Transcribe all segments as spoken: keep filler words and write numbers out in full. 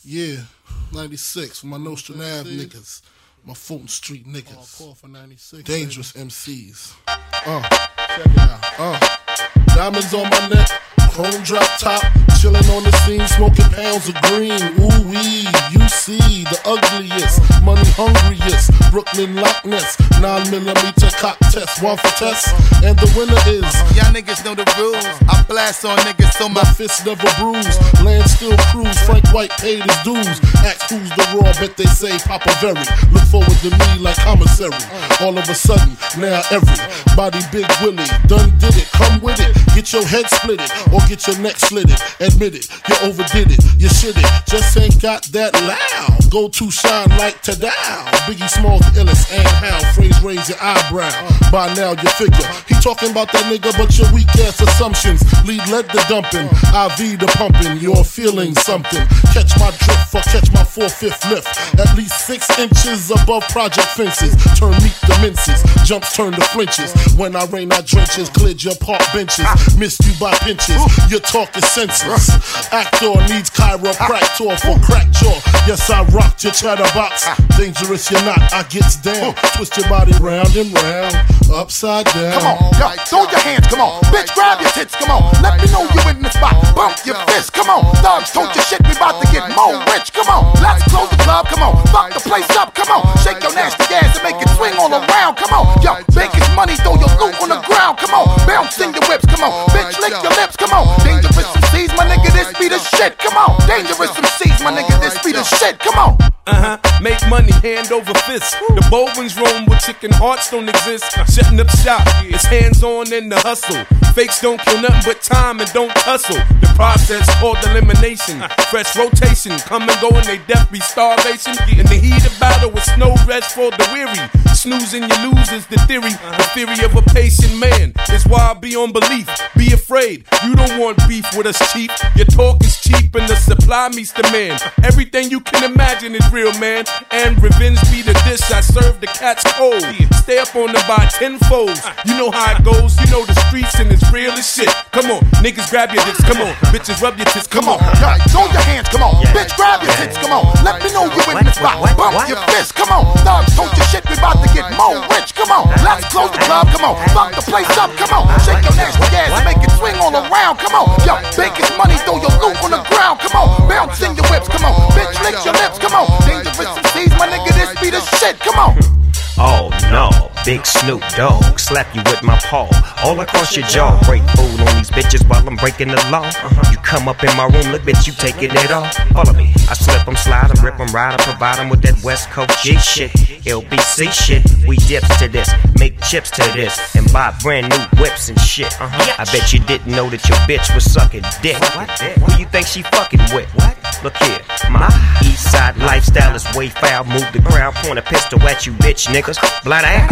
Yeah, ninety-six for my Nostrand Ave niggas, my Fulton Street niggas, oh, for ninety-six, dangerous baby. M Cs. Uh, check it out. Uh, diamonds on my neck, chrome drop top, chillin' on the scene, smoking pounds of green. Ooh wee, you see the ugliest, money hungriest, Brooklyn Loch Ness, nine millimeter cock test, one for test, and the winner is. Y'all niggas know the rules. I blast on niggas so my, my fist never bruised. Land still cruise. Frank White paid his dues. Ask who's the raw, bet they say Papa Very. Look forward to me like commissary. All of a sudden, now everybody Big Willie done did it. Come with it. Get your head split it or get your neck slitted. Admit it, you overdid it. You shit it. Just ain't got that loud. Go to shine like Tadao. Biggie Smalls the illest and how. Phrase raise your eyebrow. By now you figure he talking about that nigga, but your weak ass assumptions lead led the dumping. I V the pumping. You're feeling something. Catch my drift or catch my four-fifth lift. At least six inches above project fences. Turn meat to minces. Jumps turn to flinches. When I rain I drenches. Cleared your park benches. Missed you by pinches. Your talk is senseless. Actor needs chiropractor for crack jaw. Yes, I rocked your chatterbox. Dangerous you're not. I gets down. Twist your body round and round. Upside down. Come on, yo, throw your hands, come on. Bitch, grab your tits, come on. Let me know you in the spot. Bump your fist, come on. Thugs, told your shit, we about to get more rich, come on. Let's close the club, come on. Fuck the place up, come on. Shake your nasty ass and make it swing all around, come on. Yo, make his money, throw your loot on the ground, come on. Bounce in your whips, come on. Bitch, lick your lips, come on. Dangerous M Cs, my nigga, this be the shit, come on. Dangerous M Cs, my nigga, this be the shit, come on. Uh-huh, make money hand over fist. The bold ones roam with chicken hearts don't exist. Shutting up shop, it's hands on in the hustle. Fakes don't kill nothing but time and don't tussle. The process called elimination. Fresh rotation, come and go and they death be starvation. In the heat of battle with no rest for the weary. Snoozing you lose is the theory. The theory of a patient man is why I be on belief. Be afraid, you don't want beef with us cheap. Your talk is cheap and the supply meets demand. Everything you can imagine is real, man. And revenge be the dish I serve the cats cold. Stay up on them by tenfolds. You know how it goes, you know the streets and it's real as shit. Come on, niggas grab your dicks, come on. Bitches rub your tits, come on. Yo, throw your hands, come on. Bitch, grab your tits, come on. Let me know you in the spot. Bump your fist, come on. Thugs, told your shit, we about to get more rich, come on. Let's close the club, come on. Fuck the place up, come on. Shake your nasty ass and make it swing all around, come on. Yo, bake his money, throw your loot on the ground, come on. Bounce in your whips, come on. Bitch, lick your lips, come on. Dangerous M Cs, my nigga, this be the shit, come on. Oh no, Big Snoop Dogg, slap you with my paw, all across your jaw. Break food on these bitches while I'm breaking the law. Uh-huh. You come up in my room, look bitch, you taking it off. Follow me, I slip 'em, slide 'em, rip 'em, ride 'em, provide 'em with that West Coast G shit. L B C shit, we dips to this, make chips to this, and buy brand new whips and shit. Uh-huh. I bet you didn't know that your bitch was sucking dick. What? Who you think she fucking with? What? Look here, my east side lifestyle is way foul. Move the ground, point a pistol at you, bitch niggas. Blood ass.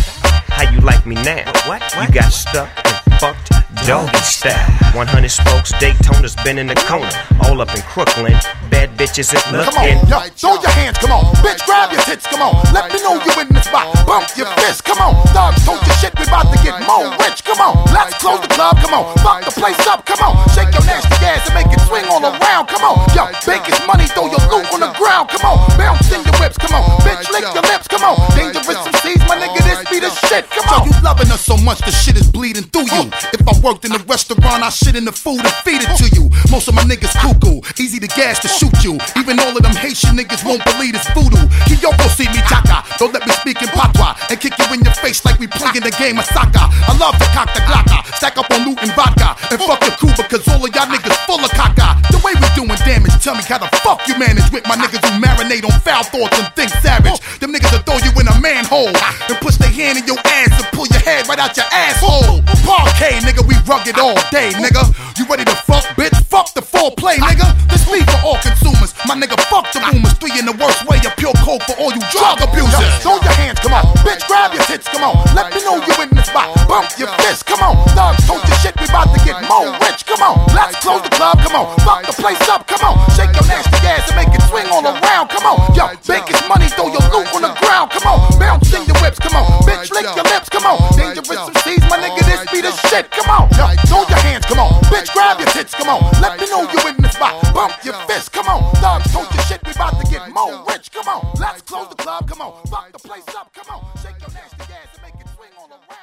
How you like me now? What? What? You got stuck and fucked doggy style. one hundred spokes, Daytona's been in the corner. All up in Crooklyn, bad bitches is looking. Come on, yo, throw your hands, come on. Bitch, grab your tits, come on. Let me know you in the spot. Bump your fist, come on. Thugs, told your shit, we about to get more rich, come on. Let's close the club, come on. Fuck the place up, come on. Shake your nasty ass and make it swing all around, come on. Yo, bake his money, throw your loot on the ground, come on. Bounce in your whips, come on. Bitch, lick your lips, come on. Dangerous M Cs, my nigga, this be the shit, come on. So you loving us so much, the shit is bleeding through you. If I worked in a restaurant, I shit in the food and feed it to you. Most of my niggas cuckoo, easy to gas to shoot you. Even all of them Haitian niggas won't believe it's voodoo. Kiyoko see me chaka, don't let me speak in patois and kick you in your face like we playing the game of soccer. I love to cock the glocka, stack up on loot and vodka, and fuck your crew because all of y'all niggas full of caca. The way we doing damage, tell me how the fuck you manage with my niggas who marinate on foul thoughts and think savage. Them niggas will throw you in a manhole and push their hand in your ass and pull your head right out your asshole. Parquet, nigga, we rugged all day, nigga. You ready to fuck, bitch? Fuck the foreplay, nigga. This me for all consumers. My nigga, fuck the rumors. Three in the worst way, a pure coke for all you drug abusers. Throw your hands, come on. Bitch, grab your tits, come on. Let me know you in the spot. Bump your fist, come on. Thugs, told your shit, we about to get more rich, come on. Let's close the club, come on. Fuck the place up, come on. Shake your nasty ass and make it swing all around, come on. Yo, bake his money, throw your loot on the ground, come on. Bounce in your whips, come on. Bitch, lick your lips, come on. Dangerous M Cs, my nigga, this be the shit, come on. Yo, throw your hands, come on. Bitch, grab your tits, come on. Let me know you in the spot. Bump your fist, come on. Dogs told you shit, we about to get more rich. Come on, let's close the club. Come on, fuck the place up. Come on, shake your nasty ass and make it swing on the right.